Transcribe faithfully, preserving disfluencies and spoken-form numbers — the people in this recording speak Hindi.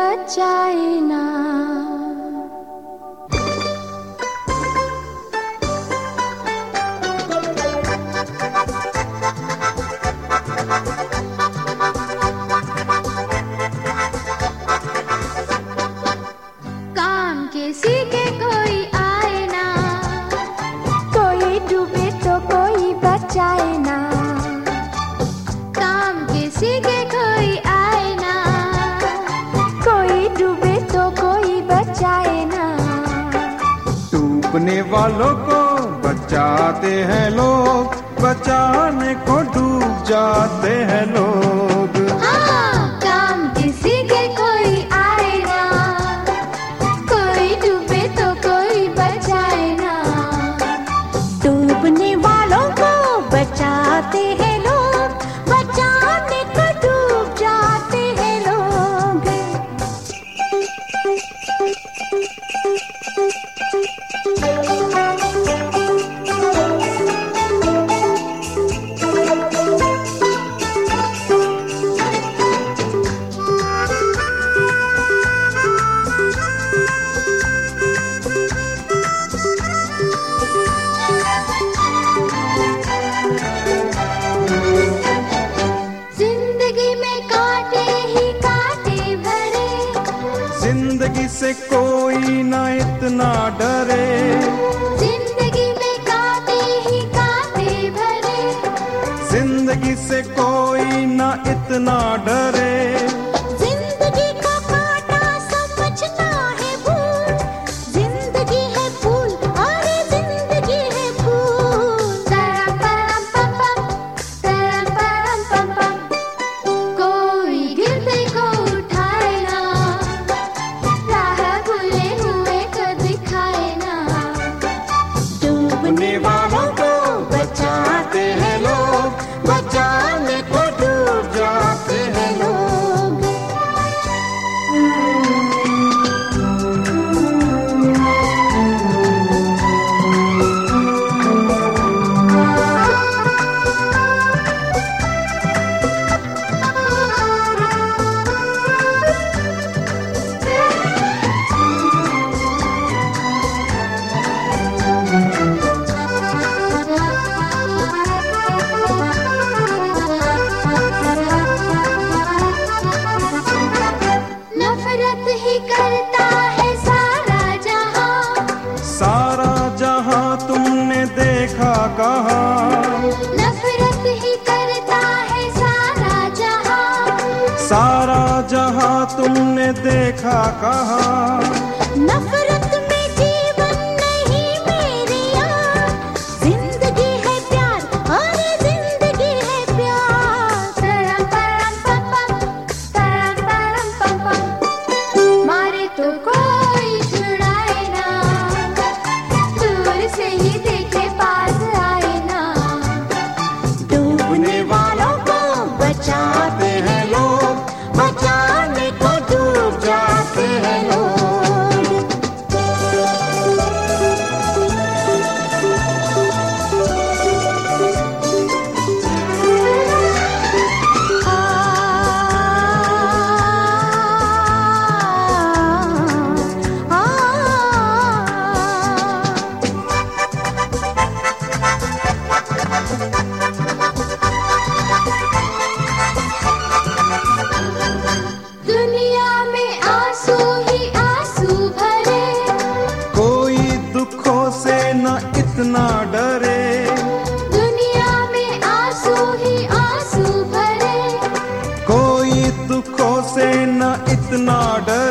बचाए ना। काम के सीखे कोई आए ना, कोई डूबे तो कोई बचाए ना। काम के सीखे कोई आए ना, कोई डूबे तो कोई बचाए ना। डूबने वालों को बचाते हैं लोग, बचाने को डूब जाते हैं लोग। हाँ, काम के सीखे कोई आए ना, कोई डूबे तो कोई बचाए ना। डूबने वालों को बचाते हैं लोग, बचाने को डूब जाते हैं लोग। जिंदगी में कांटे ही कांटे भरे, जिंदगी से कोई ना इतना डरे। जिंदगी में कांटे ही कांटे भरे, जिंदगी से कोई ना इतना डरे। जिंदगी का कांटा समझना है भूल, जिंदगी है फूल और जिंदगी है फूल। तरम परम पम पम, तरम परम पम पम। कोई गिरते को उठाए ना, राह भूले हुए को दिखाए ना। डूबने वालों को बचाते हैं लोग, बचाने को डूब जाते हैं लोग। नफरत ही करता है सारा जहां, सारा जहां तुमने देखा कहाँ। नफरत ही करता है सारा जहां। सारा जहां तुमने देखा कहाँ। नफरत में जीवन नहीं मेरे यार, जिंदगी है प्यार और जिंदगी है प्यार। तरम परम पम पम, तरम परम पम पम। मारे तो कोई छुड़ाए ना, दूर से ही देखे पास आए ना। डूबने वालों को बचाते हैं लोग, बचाने को डूब जाते हैं लोग। आ, दुनिया में आंसू ही आंसू भरे, कोई दुखों से न इतना डरे। दुनिया में आंसू ही आंसू भरे। कोई दुखों से न इतना डरे।